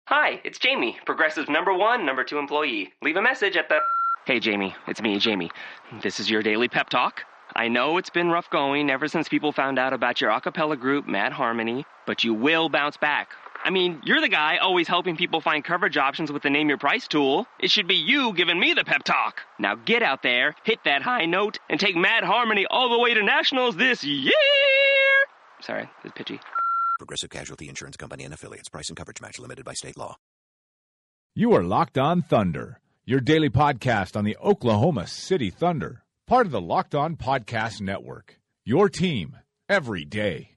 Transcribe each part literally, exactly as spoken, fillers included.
Hi, it's Jamie, Progressive's number one, number two employee. Leave a message at the... Hey, Jamie, it's me, Jamie. This is your daily pep talk. I know it's been rough going ever since people found out about your a cappella group, Mad Harmony, but you will bounce back. I mean, you're the guy always helping people find coverage options with the Name Your Price tool. It should be you giving me the pep talk. Now get out there, hit that high note, and take Mad Harmony all the way to nationals this year! Sorry, it's pitchy. Progressive Casualty Insurance Company and Affiliates. Price and coverage match limited by state law. You are Locked On Thunder, your daily podcast on the Oklahoma City Thunder, part of the Locked On Podcast Network. Your team every day.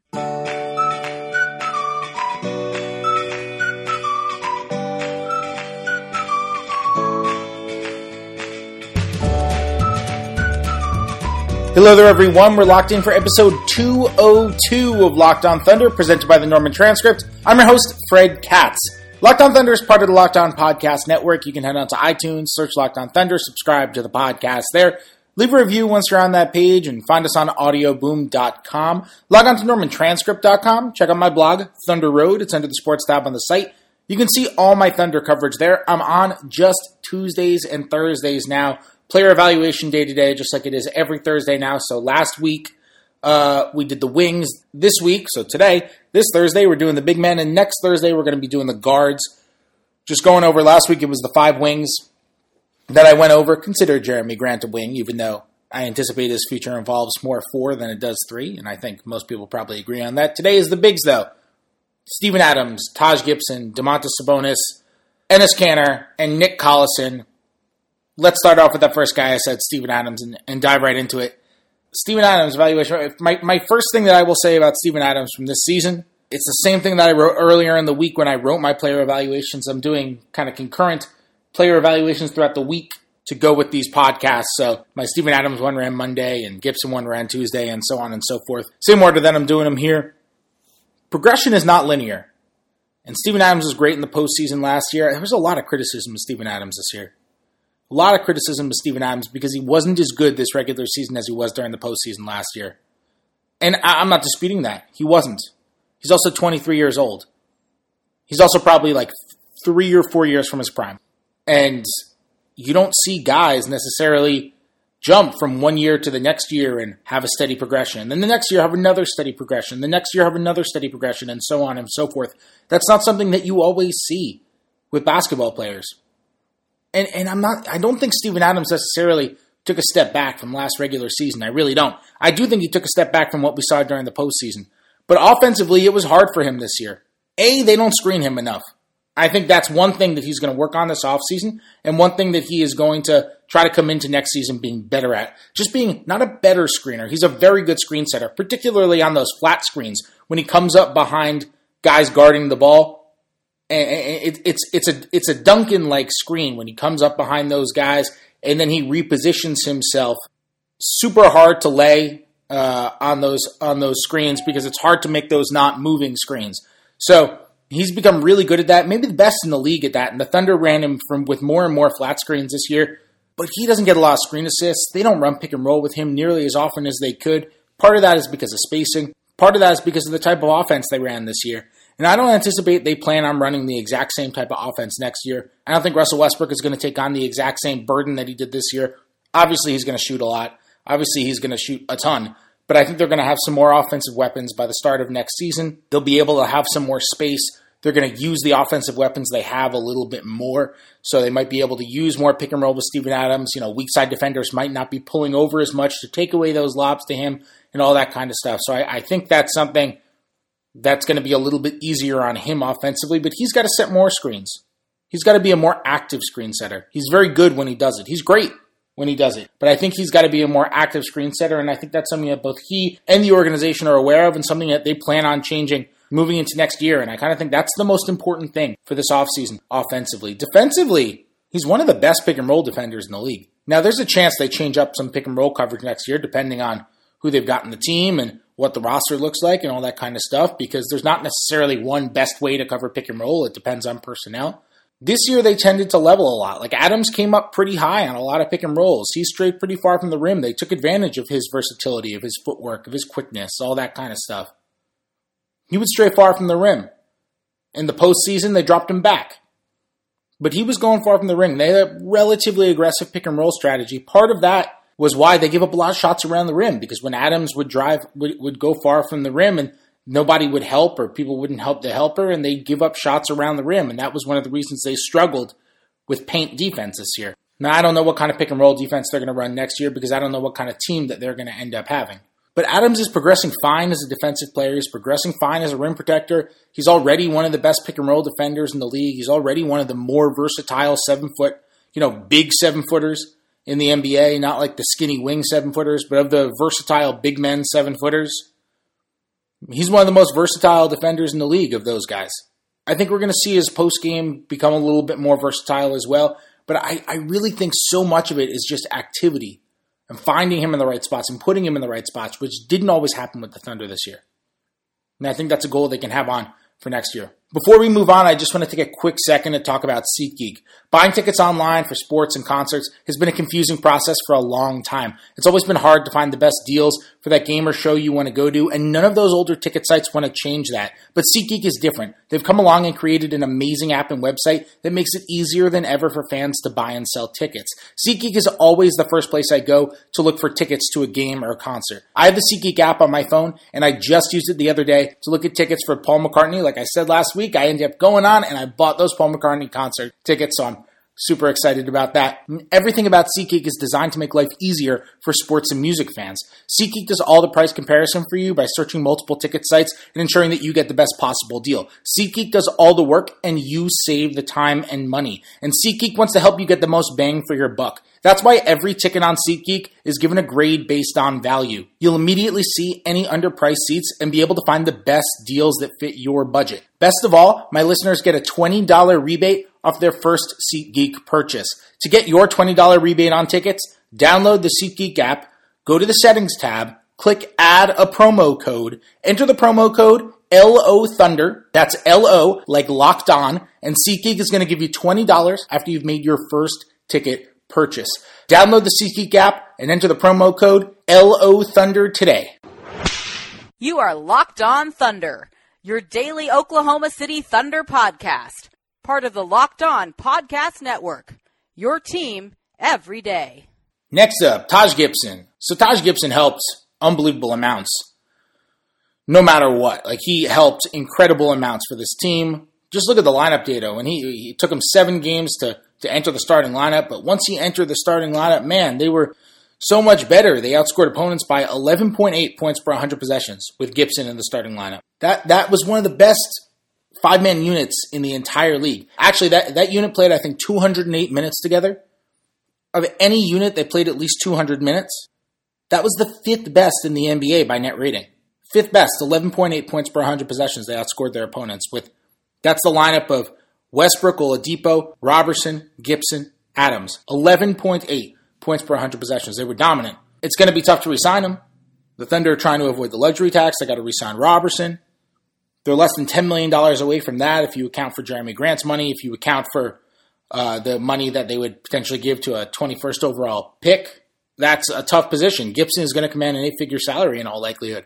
Hello there, everyone. We're locked in for episode two oh two of Locked On Thunder, presented by the Norman Transcript. I'm your host, Fred Katz. Locked On Thunder is part of the Locked On Podcast Network. You can head on to iTunes, search Locked On Thunder, subscribe to the podcast there. Leave a review once you're on that page, and find us on audio boom dot com. Log on to norman transcript dot com. Check out my blog, Thunder Road. It's under the sports tab on the site. You can see all my Thunder coverage there. I'm on just Tuesdays and Thursdays now. Player evaluation day to day, just like it is every Thursday now. So last week, uh, we did the wings. This week, so today, this Thursday, we're doing the big men. And next Thursday, we're going to be doing the guards. Just going over last week, it was the five wings that I went over. Consider Jeremy Grant a wing, even though I anticipate his future involves more four than it does three. And I think most people probably agree on that. Today is the bigs, though. Steven Adams, Taj Gibson, Domantas Sabonis, Enes Kanter, and Nick Collison. Let's start off with that first guy I said, Steven Adams, and, and dive right into it. Steven Adams evaluation. My, my first thing that I will say about Steven Adams from this season, it's the same thing that I wrote earlier in the week when I wrote my player evaluations. I'm doing kind of concurrent player evaluations throughout the week to go with these podcasts. So my Steven Adams one ran Monday, and Gibson one ran Tuesday, and so on and so forth. Same order that I'm doing them here. Progression is not linear. And Steven Adams was great in the postseason last year. There was a lot of criticism of Steven Adams this year. A lot of criticism of Steven Adams because he wasn't as good this regular season as he was during the postseason last year. And I'm not disputing that. He wasn't. He's also twenty-three years old. He's also probably like three or four years from his prime. And you don't see guys necessarily jump from one year to the next year and have a steady progression. Then the next year have another steady progression. The next year have another steady progression, and so on and so forth. That's not something that you always see with basketball players. And and I'm not. I don't think Steven Adams necessarily took a step back from last regular season. I really don't. I do think he took a step back from what we saw during the postseason. But offensively, it was hard for him this year. A, they don't screen him enough. I think that's one thing that he's going to work on this offseason, and one thing that he is going to try to come into next season being better at. Just being not a better screener. He's a very good screen setter, particularly on those flat screens when he comes up behind guys guarding the ball. It, it's it's a it's a Duncan-like screen when he comes up behind those guys, and then he repositions himself. Super hard to lay uh, on those on those screens because it's hard to make those not moving screens. So he's become really good at that, maybe the best in the league at that. And the Thunder ran him from with more and more flat screens this year, but he doesn't get a lot of screen assists. They don't run pick and roll with him nearly as often as they could. Part of that is because of spacing. Part of that is because of the type of offense they ran this year. And I don't anticipate they plan on running the exact same type of offense next year. I don't think Russell Westbrook is going to take on the exact same burden that he did this year. Obviously, he's going to shoot a lot. Obviously, he's going to shoot a ton. But I think they're going to have some more offensive weapons by the start of next season. They'll be able to have some more space. They're going to use the offensive weapons they have a little bit more. So they might be able to use more pick and roll with Steven Adams. You know, weak side defenders might not be pulling over as much to take away those lobs to him and all that kind of stuff. So I, I think that's something that's going to be a little bit easier on him offensively, but he's got to set more screens. He's got to be a more active screen setter. He's very good when he does it. He's great when he does it, but I think he's got to be a more active screen setter, and I think that's something that both he and the organization are aware of and something that they plan on changing moving into next year, and I kind of think that's the most important thing for this offseason offensively. Defensively, he's one of the best pick and roll defenders in the league. Now, there's a chance they change up some pick and roll coverage next year, depending on who they've got in the team and what the roster looks like and all that kind of stuff, because there's not necessarily one best way to cover pick and roll. It depends on personnel. This year, they tended to level a lot. Like, Adams came up pretty high on a lot of pick and rolls. He strayed pretty far from the rim. They took advantage of his versatility, of his footwork, of his quickness, all that kind of stuff. He would stray far from the rim. In the postseason, they dropped him back. but he was going far from the ring. They had a relatively aggressive pick and roll strategy. Part of that was why they gave up a lot of shots around the rim, because when Adams would drive, would, would go far from the rim and nobody would help or people wouldn't help the helper, and they'd give up shots around the rim. And that was one of the reasons they struggled with paint defense this year. Now, I don't know what kind of pick and roll defense they're going to run next year because I don't know what kind of team that they're going to end up having. But Adams is progressing fine as a defensive player. He's progressing fine as a rim protector. He's already one of the best pick and roll defenders in the league. He's already one of the more versatile seven-foot, you know, big seven-footers in the N B A. Not like the skinny wing seven-footers, but of the versatile big men seven-footers. He's one of the most versatile defenders in the league of those guys. I think we're going to see his post-game become a little bit more versatile as well. But I, I really think so much of it is just activity and finding him in the right spots and putting him in the right spots, which didn't always happen with the Thunder this year. And I think that's a goal they can have on for next year. Before we move on, I just want to take a quick second to talk about SeatGeek. Buying tickets online for sports and concerts has been a confusing process for a long time. It's always been hard to find the best deals for that game or show you want to go to, and none of those older ticket sites want to change that. But SeatGeek is different. They've come along and created an amazing app and website that makes it easier than ever for fans to buy and sell tickets. SeatGeek is always the first place I go to look for tickets to a game or a concert. I have the SeatGeek app on my phone, and I just used it the other day to look at tickets for Paul McCartney. Like I said last week, I ended up going on, and I bought those Paul McCartney concert tickets, so I'm super excited about that. Everything about SeatGeek is designed to make life easier for sports and music fans. SeatGeek does all the price comparison for you by searching multiple ticket sites and ensuring that you get the best possible deal. SeatGeek does all the work, and you save the time and money. And SeatGeek wants to help you get the most bang for your buck. That's why every ticket on SeatGeek is given a grade based on value. You'll immediately see any underpriced seats and be able to find the best deals that fit your budget. Best of all, my listeners get a twenty dollars rebate off their first SeatGeek purchase. To get your twenty dollars rebate on tickets, download the SeatGeek app, go to the Settings tab, click Add a Promo Code, enter the promo code L O Thunder, that's L O, like locked on, and SeatGeek is going to give you twenty dollars after you've made your first ticket purchase. Download the SeatGeek app and enter the promo code L O Thunder today. You are Locked On Thunder, your daily Oklahoma City Thunder podcast. Part of the Locked On Podcast Network. Your team every day. Next up, Taj Gibson. So Taj Gibson helps unbelievable amounts no matter what. Like, he helped incredible amounts for this team. Just look at the lineup data. When he, he took him seven games to, to enter the starting lineup, but once he entered the starting lineup, man, they were so much better. They outscored opponents by eleven point eight points per one hundred possessions with Gibson in the starting lineup. That that was one of the best five-man units in the entire league. Actually, that, that unit played, I think, two hundred eight minutes together. Of any unit that played at least two hundred minutes, that was the fifth best in the N B A by net rating. Fifth best, eleven point eight points per one hundred possessions. They outscored their opponents with. That's the lineup of Westbrook, Oladipo, Robertson, Gibson, Adams. eleven point eight points per one hundred possessions. They were dominant. It's going to be tough to re-sign them. The Thunder are trying to avoid the luxury tax. They got to re-sign Robertson. They're less than ten million dollars away from that if you account for Jeremy Grant's money, if you account for uh, the money that they would potentially give to a twenty-first overall pick. That's a tough position. Gibson is going to command an eight-figure salary in all likelihood.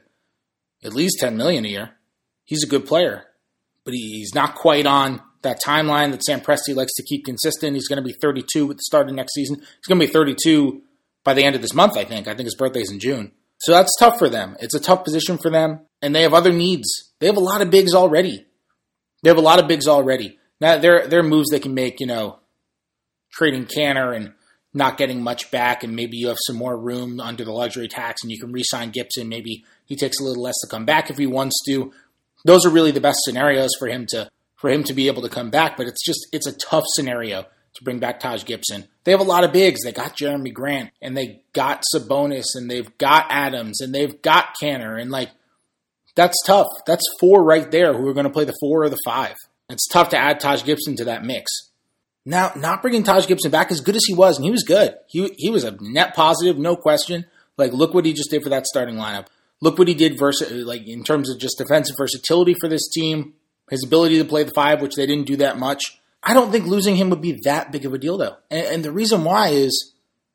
At least ten million dollars a year. He's a good player, but he's not quite on that timeline that Sam Presti likes to keep consistent. He's going to be thirty-two at the start of next season. He's going to be thirty-two by the end of this month, I think. I think his birthday's in June. So that's tough for them. It's a tough position for them, and they have other needs. They have a lot of bigs already. They have a lot of bigs already. Now, there, there are moves they can make, you know, trading Canner and not getting much back, and maybe you have some more room under the luxury tax, and you can re-sign Gibson. Maybe he takes a little less to come back if he wants to. Those are really the best scenarios for him to for him to be able to come back, but it's just it's a tough scenario to bring back Taj Gibson. They have a lot of bigs. They got Jeremy Grant, and they got Sabonis, and they've got Adams, and they've got Canner, and like that's tough. That's four right there who are going to play the four or the five. It's tough to add Taj Gibson to that mix. Now, not bringing Taj Gibson back, as good as he was, and he was good. He he was a net positive, no question. Like, look what he just did for that starting lineup. Look what he did versus, like, in terms of just defensive versatility for this team, his ability to play the five, which they didn't do that much. I don't think losing him would be that big of a deal, though. And, and the reason why is,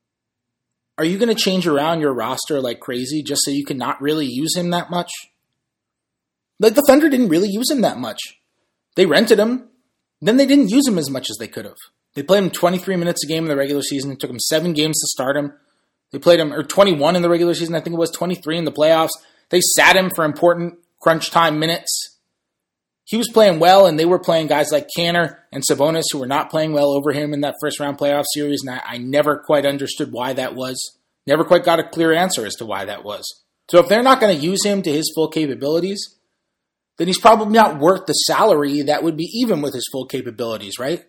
are you going to change around your roster like crazy just so you can not really use him that much? Like, the Thunder didn't really use him that much. They rented him. then they didn't use him as much as they could have. They played him twenty-three minutes a game in the regular season. It took him seven games to start him. They played him, or twenty-one in the regular season, I think it was, twenty-three in the playoffs. They sat him for important crunch time minutes. He was playing well, and they were playing guys like Kanter and Sabonis who were not playing well over him in that first-round playoff series, and I, I never quite understood why that was. Never quite got a clear answer as to why that was. So if they're not going to use him to his full capabilities, then he's probably not worth the salary that would be even with his full capabilities, right?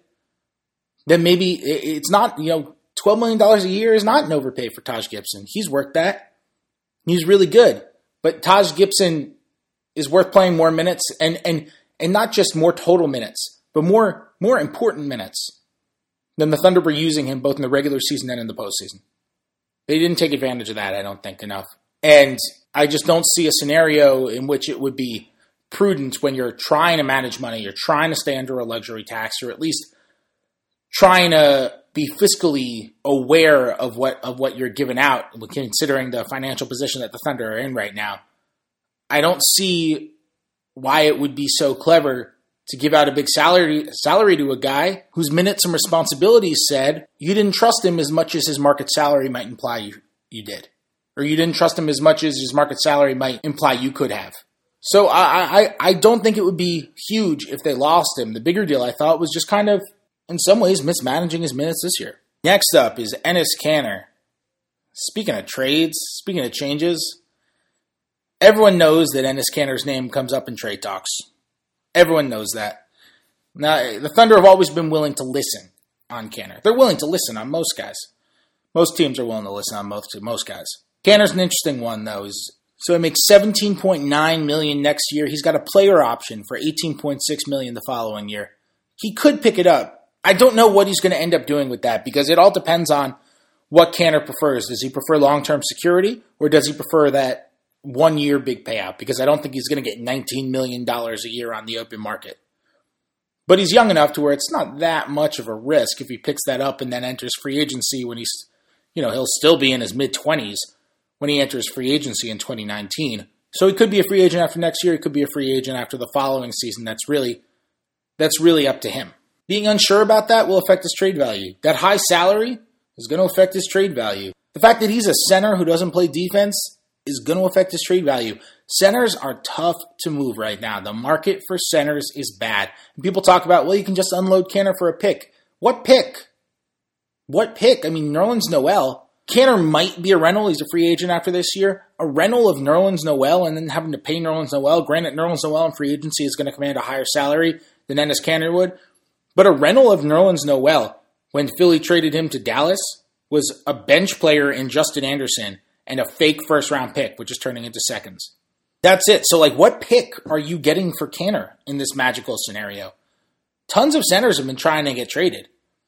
Then maybe it's not, you know, twelve million dollars a year is not an overpay for Taj Gibson. He's worth that. He's really good. But Taj Gibson is worth playing more minutes, and and and not just more total minutes, but more more important minutes than the Thunder were using him both in the regular season and in the postseason. They didn't take advantage of that, I don't think, enough. And I just don't see a scenario in which it would be prudent when you're trying to manage money, you're trying to stay under a luxury tax, or at least trying to be fiscally aware of what of what you're giving out, considering the financial position that the Thunder are in right now. I don't see why it would be so clever to give out a big salary salary to a guy whose minutes and responsibilities said you didn't trust him as much as his market salary might imply you, you did. Or you didn't trust him as much as his market salary might imply you could have. So I, I, I don't think it would be huge if they lost him. The bigger deal, I thought, was just kind of, in some ways, mismanaging his minutes this year. Next up is Enes Kanter. Speaking of trades, speaking of changes, everyone knows that Enes Kanter's name comes up in trade talks. Everyone knows that. Now, the Thunder have always been willing to listen on Kanter. They're willing to listen on most guys. Most teams are willing to listen on most, most guys. Kanter's an interesting one, though. Is So he makes seventeen point nine million dollars next year. He's got a player option for eighteen point six million dollars the following year. He could pick it up. I don't know what he's going to end up doing with that, because it all depends on what Kanter prefers. Does he prefer long-term security, or does he prefer that one-year big payout? Because I don't think he's going to get nineteen million dollars a year on the open market. But he's young enough to where it's not that much of a risk if he picks that up and then enters free agency when he's, you know, he'll still be in his mid-twenties when he enters free agency in twenty nineteen. So he could be a free agent after next year. He could be a free agent after the following season. That's really, that's really up to him. Being unsure about that will affect his trade value. That high salary is going to affect his trade value. The fact that he's a center who doesn't play defense is going to affect his trade value. Centers are tough to move right now. The market for centers is bad. And people talk about, well, you can just unload Kanter for a pick. What pick? What pick? I mean, Nerlens Noel. Kanter might be a rental. He's a free agent after this year. A rental of Nerlens Noel and then having to pay Nerlens Noel. Granted, Nerlens Noel in free agency is going to command a higher salary than Enes Kanter would. But a rental of Nerlens Noel, when Philly traded him to Dallas, was a bench player in Justin Anderson and a fake first-round pick, which is turning into seconds. That's it. So, like, what pick are you getting for Kanter in this magical scenario? Tons of centers have been trying to get traded.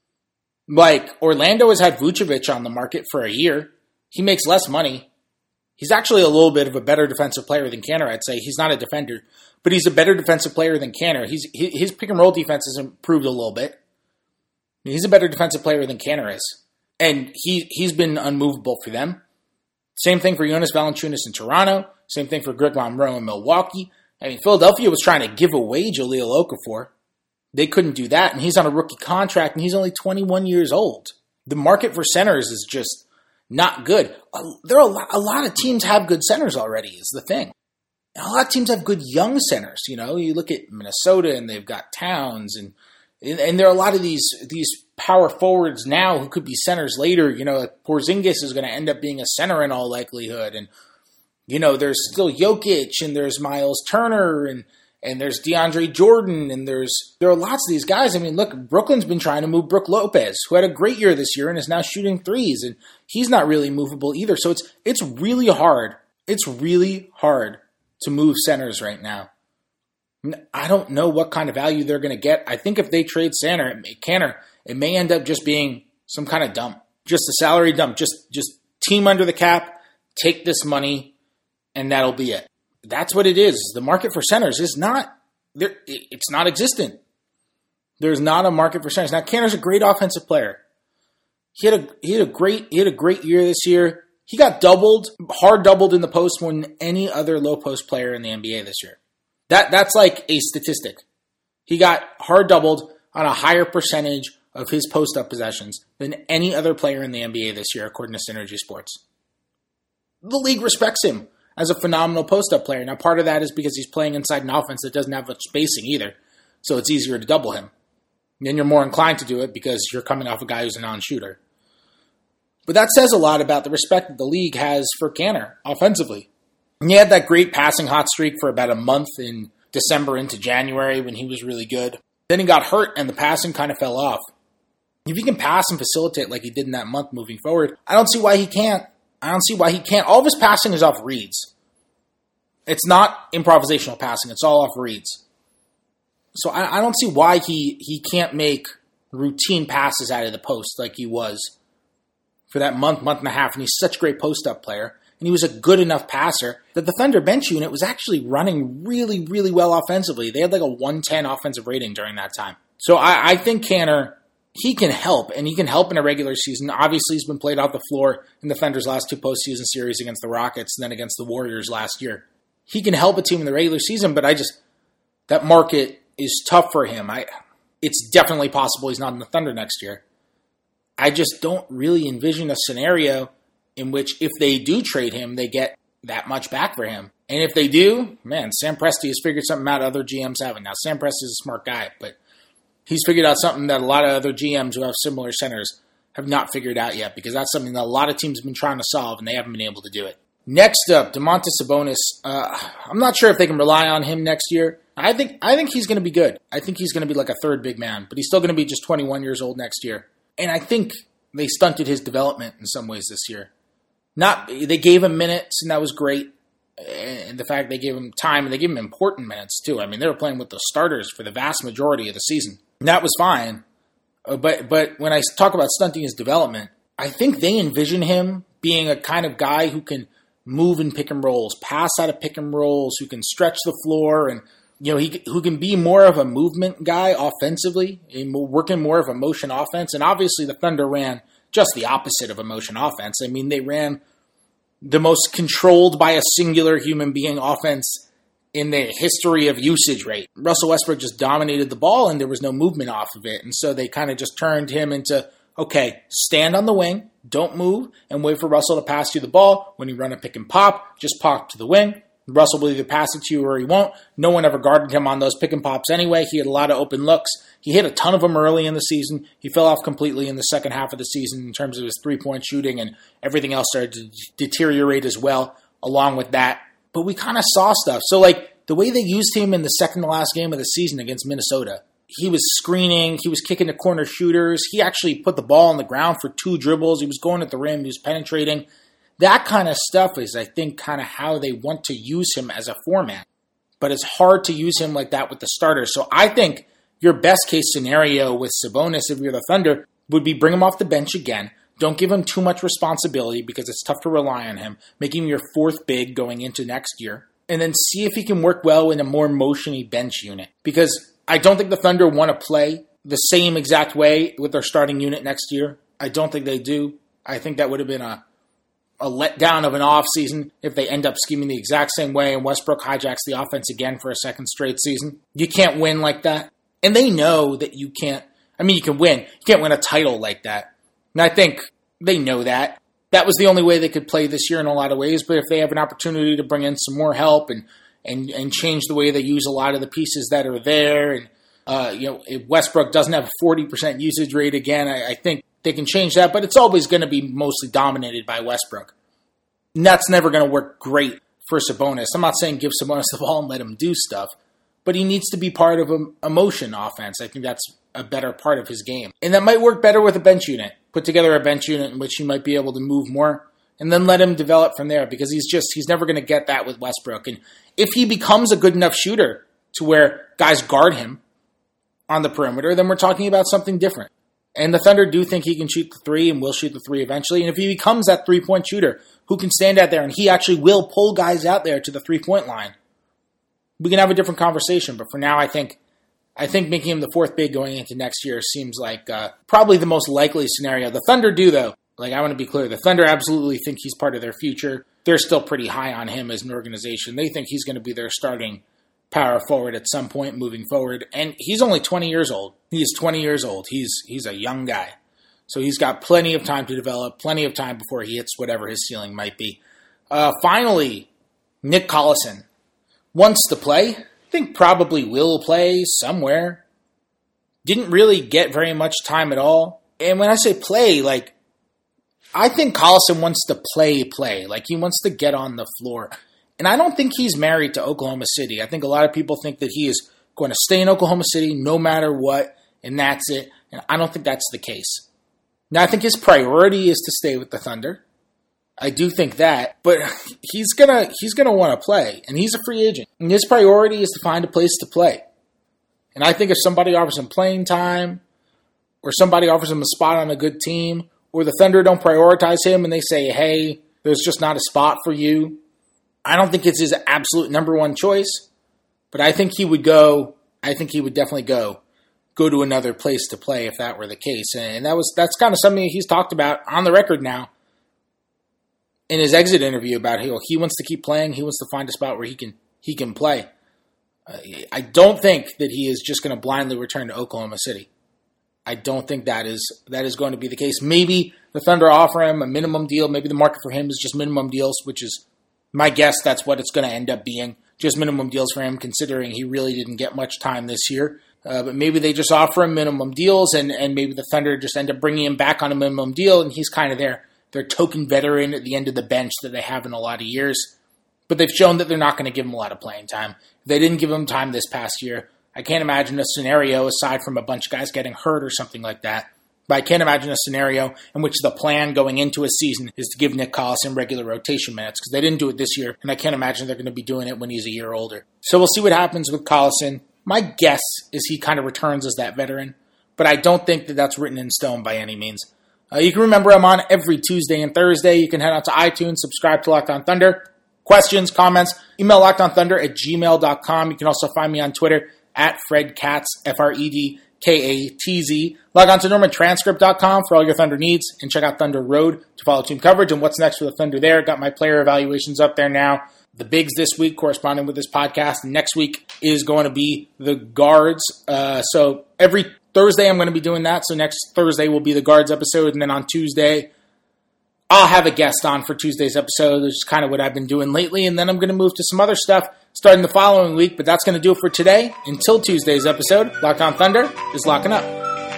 Like, Orlando has had Vucevic on the market for a year. He makes less money. He's actually a little bit of a better defensive player than Kanter, I'd say. He's not a defender, but he's a better defensive player than Kanter. He's, his pick-and-roll defense has improved a little bit. He's a better defensive player than Kanter is. And he, he's been unmovable for them. Same thing for Jonas Valanciunas in Toronto. Same thing for Greg Monroe in Milwaukee. I mean, Philadelphia was trying to give away Jahlil Okafor. They couldn't do that, and he's on a rookie contract, and he's only twenty-one years old. The market for centers is just not good. There are a lot, a lot of teams have good centers already, is the thing. And a lot of teams have good young centers. You know, you look at Minnesota, and they've got Towns, and and there are a lot of these these power forwards now who could be centers later. You know, Porzingis is going to end up being a center in all likelihood, and you know, there's still Jokic, and there's Miles Turner, and And there's DeAndre Jordan, and there's there are lots of these guys. I mean, look, Brooklyn's been trying to move Brook Lopez, who had a great year this year and is now shooting threes, and he's not really movable either. So it's it's really hard. It's really hard to move centers right now. I don't know what kind of value they're going to get. I think if they trade Kanter, it may, Kanter, it may end up just being some kind of dump, just a salary dump, just just team under the cap, take this money, and that'll be it. That's what it is. The market for centers is not, there. It's not existent. There's not a market for centers. Now, Kanter's a great offensive player. He had a he had a great he had a great year this year. He got doubled, hard doubled in the post more than any other low post player in the N B A this year. That that's like a statistic. He got hard doubled on a higher percentage of his post-up possessions than any other player in the N B A this year, according to Synergy Sports. The league respects him as a phenomenal post-up player. Now, part of that is because he's playing inside an offense that doesn't have much spacing either, so it's easier to double him. And then you're more inclined to do it because you're coming off a guy who's a non-shooter. But that says a lot about the respect that the league has for Kanter offensively. And he had that great passing hot streak for about a month in December into January when he was really good. Then he got hurt and the passing kind of fell off. If he can pass and facilitate like he did in that month moving forward, I don't see why he can't. I don't see why he can't. All of his passing is off reads. It's not improvisational passing. It's all off reads. So I, I don't see why he, he can't make routine passes out of the post like he was for that month, month and a half. And he's such a great post-up player. And he was a good enough passer that the Thunder bench unit was actually running really, really well offensively. They had like a one ten offensive rating during that time. So I, I think Kanter, he can help, and he can help in a regular season. Obviously, he's been played off the floor in the Thunder's last two postseason series against the Rockets and then against the Warriors last year. He can help a team in the regular season, but I just, that market is tough for him. I, it's definitely possible he's not in the Thunder next year. I just don't really envision a scenario in which if they do trade him, they get that much back for him. And if they do, man, Sam Presti has figured something out other G Ms haven't. Now, Sam Presti is a smart guy, but he's figured out something that a lot of other G Ms who have similar centers have not figured out yet, because that's something that a lot of teams have been trying to solve, and they haven't been able to do it. Next up, Domantas Sabonis. Uh, I'm not sure if they can rely on him next year. I think I think he's going to be good. I think he's going to be like a third big man, but he's still going to be just twenty-one years old next year. And I think they stunted his development in some ways this year. Not they gave him minutes, and that was great. And the fact they gave him time, and they gave him important minutes too. I mean, they were playing with the starters for the vast majority of the season. And that was fine. Uh, but but when I talk about stunting his development, I think they envision him being a kind of guy who can move in pick and rolls, pass out of pick and rolls, who can stretch the floor, and you know he who can be more of a movement guy offensively, working more of a motion offense. And obviously, the Thunder ran just the opposite of a motion offense. I mean, they ran the most controlled by a singular human being offense in the history of usage rate. Russell Westbrook just dominated the ball, and there was no movement off of it. And so they kind of just turned him into, okay, stand on the wing, don't move, and wait for Russell to pass you the ball. When you run a pick and pop, just pop to the wing. Russell will either pass it to you or he won't. No one ever guarded him on those pick and pops anyway. He had a lot of open looks. He hit a ton of them early in the season. He fell off completely in the second half of the season in terms of his three-point shooting, and everything else started to deteriorate as well along with that. But we kind of saw stuff. So, like, the way they used him in the second to last game of the season against Minnesota, he was screening, he was kicking to corner shooters, he actually put the ball on the ground for two dribbles, he was going at the rim, he was penetrating. That kind of stuff is, I think, kind of how they want to use him as a format. But it's hard to use him like that with the starters. So I think your best case scenario with Sabonis, if you're the Thunder, would be bring him off the bench again. Don't give him too much responsibility because it's tough to rely on him. Make him your fourth big going into next year. And then see if he can work well in a more motiony bench unit. Because I don't think the Thunder want to play the same exact way with their starting unit next year. I don't think they do. I think that would have been a a letdown of an offseason if they end up scheming the exact same way and Westbrook hijacks the offense again for a second straight season. You can't win like that. And they know that you can't. I mean, you can win. You can't win a title like that. And I think they know that. That was the only way they could play this year in a lot of ways. But if they have an opportunity to bring in some more help and and, and change the way they use a lot of the pieces that are there, and uh, you know, if Westbrook doesn't have a forty percent usage rate again, I, I think they can change that. But it's always going to be mostly dominated by Westbrook. And that's never going to work great for Sabonis. I'm not saying give Sabonis the ball and let him do stuff, but he needs to be part of a, a motion offense. I think that's a better part of his game. And that might work better with a bench unit. Put together a bench unit in which he might be able to move more, and then let him develop from there, because he's just, he's never going to get that with Westbrook. And if he becomes a good enough shooter to where guys guard him on the perimeter, then we're talking about something different. And the Thunder do think he can shoot the three and will shoot the three eventually. And if he becomes that three-point shooter who can stand out there and he actually will pull guys out there to the three-point line, we can have a different conversation. But for now, I think I think making him the fourth big going into next year seems like uh, probably the most likely scenario. The Thunder do, though. Like, I want to be clear. The Thunder absolutely think he's part of their future. They're still pretty high on him as an organization. They think he's going to be their starting power forward at some point moving forward. And he's only twenty years old. He's twenty years old. He's he's a young guy. So he's got plenty of time to develop, plenty of time before he hits whatever his ceiling might be. Uh, finally, Nick Collison wants to play. I think probably will play somewhere. Didn't really get very much time at all. And when I say play, like, I think Collison wants to play, play. Like, he wants to get on the floor. And I don't think he's married to Oklahoma City. I think a lot of people think that he is going to stay in Oklahoma City no matter what, and that's it. And I don't think that's the case. Now, I think his priority is to stay with the Thunder. I do think that, but he's gonna he's gonna want to play, and he's a free agent. And his priority is to find a place to play. And I think if somebody offers him playing time, or somebody offers him a spot on a good team, or the Thunder don't prioritize him and they say, hey, there's just not a spot for you, I don't think it's his absolute number one choice, but I think he would go, I think he would definitely go, go to another place to play if that were the case. And that was that's kind of something he's talked about on the record now in his exit interview about how he wants to keep playing, he wants to find a spot where he can he can play. Uh, I don't think that he is just going to blindly return to Oklahoma City. I don't think that is that is going to be the case. Maybe the Thunder offer him a minimum deal. Maybe the market for him is just minimum deals, which is my guess that's what it's going to end up being. Just minimum deals for him, considering he really didn't get much time this year. Uh, but maybe they just offer him minimum deals, and, and maybe the Thunder just end up bringing him back on a minimum deal, and he's kind of their, their token veteran at the end of the bench that they have in a lot of years. But they've shown that they're not going to give him a lot of playing time. They didn't give him time this past year. I can't imagine a scenario, aside from a bunch of guys getting hurt or something like that, but I can't imagine a scenario in which the plan going into a season is to give Nick Collison regular rotation minutes, because they didn't do it this year, and I can't imagine they're going to be doing it when he's a year older. So we'll see what happens with Collison. My guess is he kind of returns as that veteran, but I don't think that that's written in stone by any means. Uh, you can remember I'm on every Tuesday and Thursday. You can head out to iTunes, subscribe to Locked On Thunder. Questions, comments, email lockedonthunder at gmail dot com. You can also find me on Twitter at Fred Katz, F R E D K A T Z. Log on to norman transcript dot com for all your Thunder needs, and check out Thunder Road to follow team coverage and what's next for the Thunder there. Got my player evaluations up there now. The bigs this week corresponding with this podcast. Next week is going to be the guards. Uh, so every Thursday I'm going to be doing that. So next Thursday will be the guards episode, and then on Tuesday I'll have a guest on for Tuesday's episode, which is kind of what I've been doing lately, and then I'm going to move to some other stuff starting the following week, but that's going to do it for today. Until Tuesday's episode, Locked On Thunder is locking up.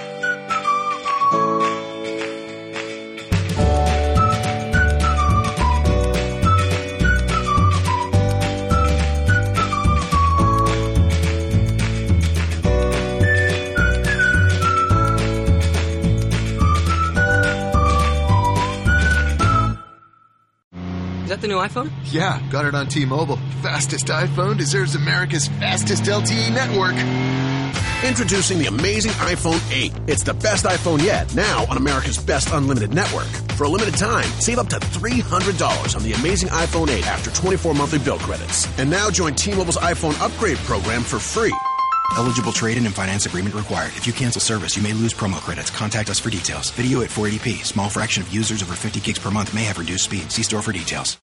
Is that the new iPhone? Yeah, got it on T-Mobile. Fastest iPhone deserves America's fastest L T E network. Introducing the amazing iPhone eight. It's the best iPhone yet, now on America's best unlimited network. For a limited time, save up to three hundred dollars on the amazing iPhone eight after twenty-four monthly bill credits. And now join T-Mobile's iPhone upgrade program for free. Eligible trade-in and finance agreement required. If you cancel service, you may lose promo credits. Contact us for details. Video at four eighty p. Small fraction of users over fifty gigs per month may have reduced speed. See store for details.